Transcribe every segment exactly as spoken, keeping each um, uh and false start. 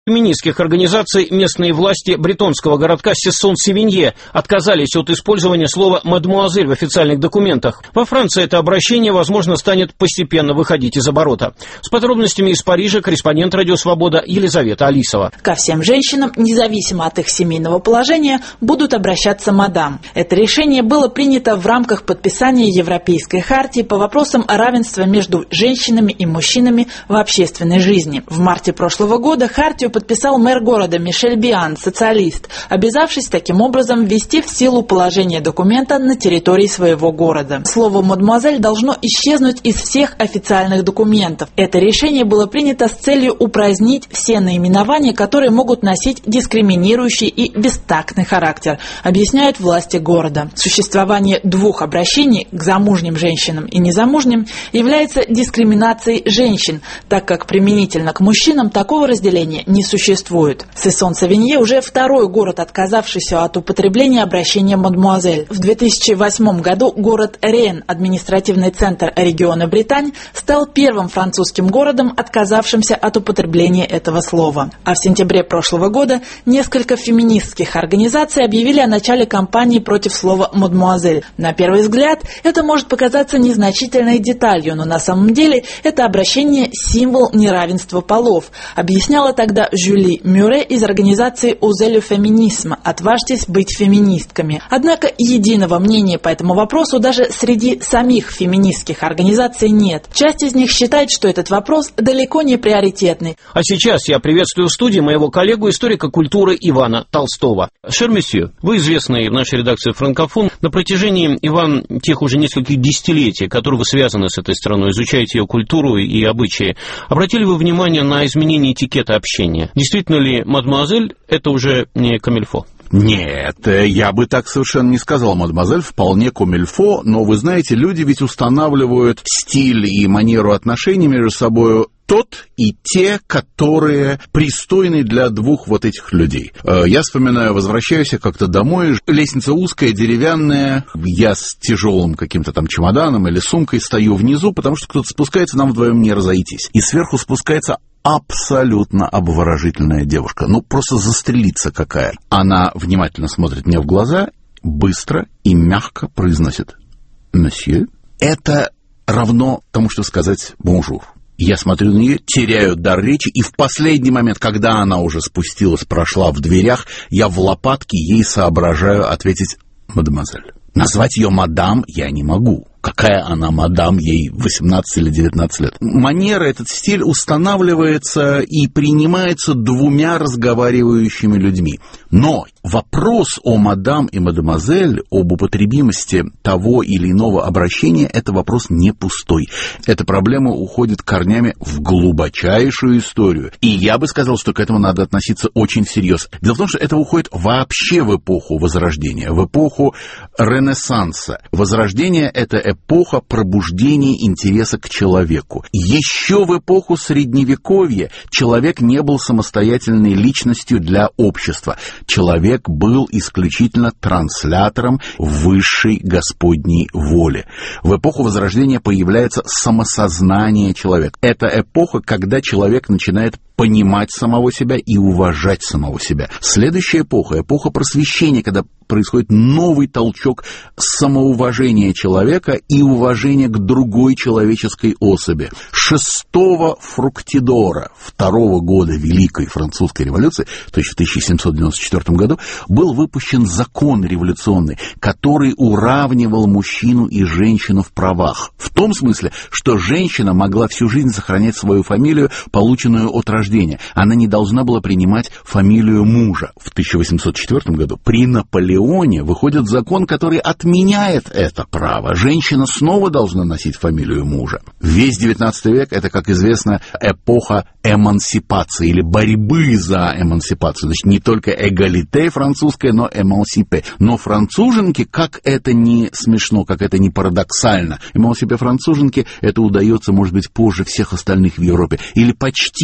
феминистских организаций местные власти бретонского городка Сессон-Севинье отказались от использования слова «мадемуазель» в официальных документах. Во Франции это обращение, возможно, станет постепенно выходить из оборота. С подробностями из Парижа корреспондент «Радио Свобода» Елизавета Алисова. Ко всем женщинам, независимо от их семейного положения, будут обращаться «мадам». Это решение было принято в рамках подписания Европейской хартии по вопросам равенства между женщинами и мужчинами в общественной жизни. В марте прошлого года хартию подписал мэр города Мишель Биан, социалист, обязавшись таким образом ввести в силу положение документа на территории своего города. Слово «мадемуазель» должно исчезнуть из всех официальных документов. Это решение было принято с целью упразднить все наименования, которые могут носить дискриминирующий и бестактный характер, объясняют власти города. Существование двух обращений к замужним женщинам и незамужним является дискриминацией женщин, так как применительно к мужчинам такого разделения не существует. Сессон-Севинье уже второй город, отказавшийся от употребления обращения «мадемуазель». В две тысячи восьмом году город Рейн, административный центр региона Британь, стал первым французским городом, отказавшимся от употребления этого слова. А в сентябре прошлого года несколько феминистских организаций объявили о начале кампании против слова «мадемуазель». На первый взгляд это может показаться незначительной деталью, но на самом деле это обращение – символ неравенства полов, объясняла тогда Жюли Мюре из организации «Озелю феминизм» «Отважьтесь быть феминистками». Однако единого мнения по этому вопросу даже среди самих феминистских организаций нет. Часть из них считает, что этот вопрос далеко не приоритетный. А сейчас я приветствую в студии моего коллегу, историка культуры Ивана Толстого. Шер месье, вы известный в нашей редакции франкофон. На протяжении, Иван, тех уже нескольких десятилетий, которые вы связаны с этой страной, изучаете ее культуру и обычаи, обратили вы внимание на изменение этикета общения? Действительно ли мадемуазель – это уже не камильфо? Нет, я бы так совершенно не сказал, мадемуазель, вполне комильфо, но вы знаете, люди ведь устанавливают стиль и манеру отношений между собой тот и те, которые пристойны для двух вот этих людей. Я вспоминаю, возвращаюсь как-то домой, лестница узкая, деревянная, я с тяжелым каким-то там чемоданом или сумкой стою внизу, потому что кто-то спускается, нам вдвоем не разойтись. И сверху спускается абсолютно обворожительная девушка, ну просто застрелиться какая. Она внимательно смотрит мне в глаза, быстро и мягко произносит «Месье». Это равно тому, что сказать «бонжур». Я смотрю на нее, теряю дар речи, и в последний момент, когда она уже спустилась, прошла в дверях, я в лопатке ей соображаю ответить «мадемуазель». Назвать ее мадам я не могу. Какая она мадам, ей восемнадцать или девятнадцать лет. Манера, этот стиль устанавливается и принимается двумя разговаривающими людьми. Но вопрос о мадам и мадемуазель, об употребимости того или иного обращения, это вопрос не пустой. Эта проблема уходит корнями в глубочайшую историю. И я бы сказал, что к этому надо относиться очень всерьез. Дело в том, что это уходит вообще в эпоху Возрождения, в эпоху Ренессанса. Возрождение – это эпоха пробуждения интереса к человеку. Еще в эпоху Средневековья человек не был самостоятельной личностью для общества. Человек был исключительно транслятором высшей Господней воли. В эпоху Возрождения появляется самосознание человека. Это эпоха, когда человек начинает понимать самого себя и уважать самого себя. Следующая эпоха, эпоха просвещения, когда происходит новый толчок самоуважения человека и уважения к другой человеческой особи. Шестого Фруктидора, второго года Великой Французской революции, то есть в тысяча семьсот девяносто четвёртом году, был выпущен закон революционный, который уравнивал мужчину и женщину в правах. В том смысле, что женщина могла всю жизнь сохранять свою фамилию, полученную от рождения. Она не должна была принимать фамилию мужа. В тысяча восемьсот четвёртом году при Наполеоне выходит закон, который отменяет это право. Женщина снова должна носить фамилию мужа. Весь девятнадцатый век — это, как известно, эпоха эмансипации или борьбы за эмансипацию. Значит, не только эгалите французское, но эмансипе. Но француженки, как это не смешно, как это не парадоксально, эмансипе француженки, это удается, может быть, позже всех остальных в Европе. Или почти позже.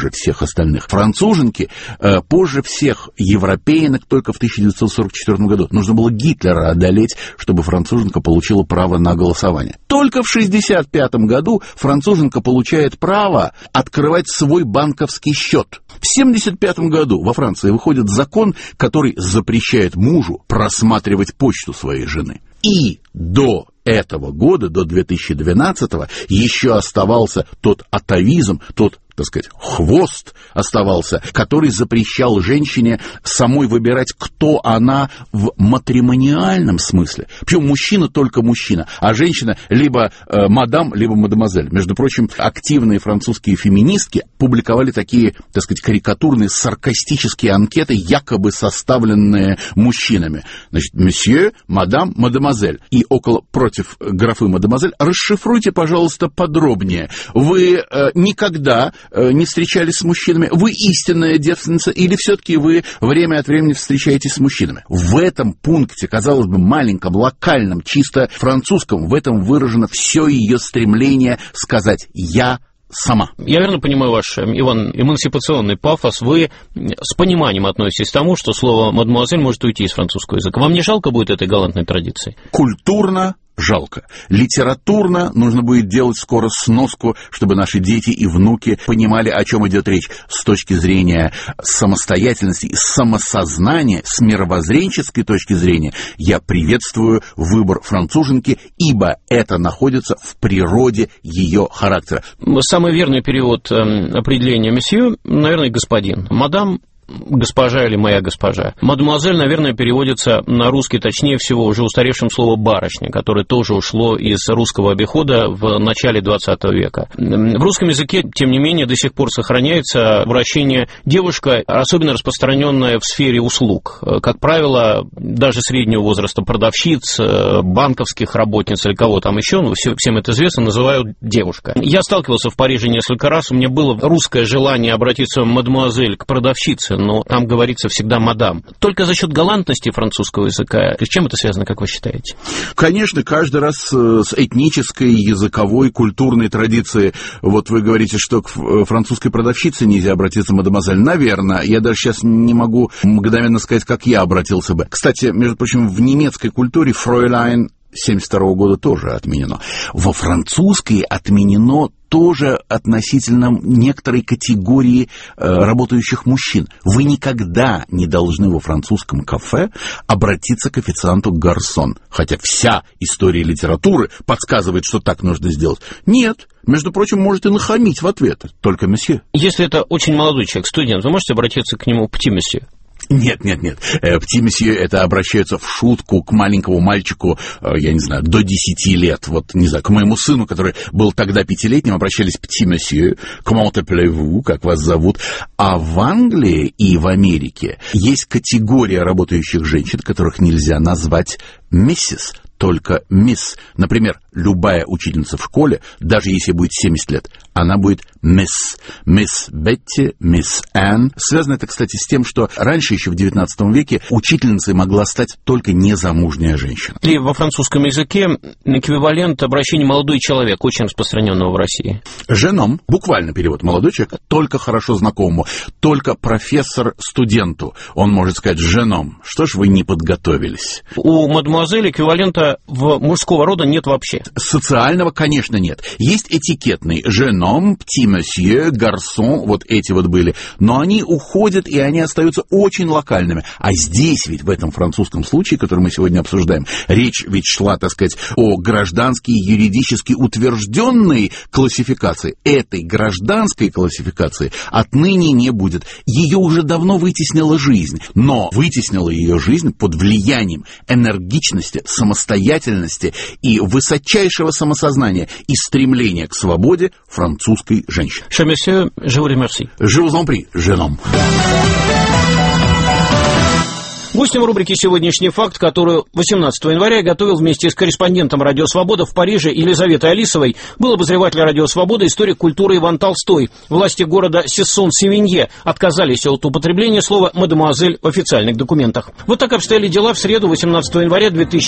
позже всех остальных. Француженки э, позже всех европеянок только в тысяча девятьсот сорок четвёртом году. Нужно было Гитлера одолеть, чтобы француженка получила право на голосование. Только в шестьдесят пятом году француженка получает право открывать свой банковский счет. В семьдесят пятом году во Франции выходит закон, который запрещает мужу просматривать почту своей жены. И до этого года, до две тысячи двенадцатого, еще оставался тот атавизм, тот, так сказать, хвост оставался, который запрещал женщине самой выбирать, кто она в матримониальном смысле. Причем мужчина только мужчина, а женщина либо э, мадам, либо мадемуазель. Между прочим, активные французские феминистки публиковали такие, так сказать, карикатурные, саркастические анкеты, якобы составленные мужчинами. Значит, месье, мадам, мадемуазель. И около, против графы мадемуазель, расшифруйте, пожалуйста, подробнее. Вы э, никогда не встречались с мужчинами, вы истинная девственница или все-таки вы время от времени встречаетесь с мужчинами? В этом пункте, казалось бы, маленьком, локальном, чисто французском, в этом выражено все ее стремление сказать «я сама». Я верно понимаю ваш, Иван, эмансипационный пафос. Вы с пониманием относитесь к тому, что слово «мадемуазель» может уйти из французского языка. Вам не жалко будет этой галантной традиции? Культурно жалко. Литературно нужно будет делать скоро сноску, чтобы наши дети и внуки понимали, о чем идет речь с точки зрения самостоятельности и самосознания, с мировоззренческой точки зрения. Я приветствую выбор француженки, ибо это находится в природе ее характера. Самый верный перевод определения месье, наверное, господин. Мадам, госпожа или моя госпожа. Мадемуазель, наверное, переводится на русский, точнее всего, уже устаревшим словом барышня, которое тоже ушло из русского обихода в начале двадцатого века. В русском языке, тем не менее, до сих пор сохраняется обращение девушка, особенно распространенное в сфере услуг. Как правило, даже среднего возраста продавщиц, банковских работниц или кого там еще, ну, всем это известно, называют девушка. Я сталкивался в Париже несколько раз, у меня было русское желание обратиться мадемуазель к продавщице, но там говорится всегда «мадам». Только за счет галантности французского языка. С чем это связано, как вы считаете? Конечно, каждый раз с этнической, языковой, культурной традицией. Вот вы говорите, что к французской продавщице нельзя обратиться мадемуазель. Наверное. Я даже сейчас не могу мгновенно сказать, как я обратился бы. Кстати, между прочим, в немецкой культуре фройляйн семьдесят второго года тоже отменено. Во французской отменено тоже относительно некоторой категории э, работающих мужчин. Вы никогда не должны во французском кафе обратиться к официанту гарсон, хотя вся история литературы подсказывает, что так нужно сделать. Нет. Между прочим, можете нахамить в ответ. Только месье. Если это очень молодой человек, студент, вы можете обратиться к нему «пти месье»? Нет, нет, нет. Пти месье, это обращаются в шутку к маленькому мальчику, я не знаю, до десяти лет. Вот, не знаю, к моему сыну, который был тогда пятилетним, обращались пти месье, comment appelez-vous, как вас зовут. А в Англии и в Америке есть категория работающих женщин, которых нельзя назвать миссис, только мисс. Например, любая учительница в школе, даже если будет семьдесят лет, она будет мисс. Мисс Бетти, мисс Энн. Связано это, кстати, с тем, что раньше, еще в девятнадцатом веке, учительницей могла стать только незамужняя женщина. И во французском языке эквивалент обращения «молодой человек», очень распространенного в России. Женом, буквально перевод «молодой человек», только хорошо знакомому, только профессор студенту. Он может сказать «женом». Что ж вы не подготовились? У мадемуазель эквивалента в мужского рода нет вообще. Социального, конечно, нет. Есть этикетный «женом», «пти месье», «гарсон», вот эти вот были. Но они уходят, и они остаются очень локальными. А здесь ведь, в этом французском случае, который мы сегодня обсуждаем, речь ведь шла, так сказать, о гражданской, юридически утвержденной классификации. Этой гражданской классификации отныне не будет. Ее уже давно вытеснила жизнь. Но вытеснила ее жизнь под влиянием энергичности, самостоятельности и высочайшего самосознания и стремления к свободе французской женщины. Cher monsieur, je vous remercie. Je vous en prie, jeune homme. Гостем рубрики «Сегодняшний факт», которую восемнадцатого января готовил вместе с корреспондентом «Радио Свобода» в Париже Елизаветой Алисовой, был обозреватель «Радио Свобода», историк культуры Иван Толстой. Власти города Сессон-Севинье отказались от употребления слова «мадемуазель» в официальных документах. Вот так обстояли дела в среду, восемнадцатого января две тысячи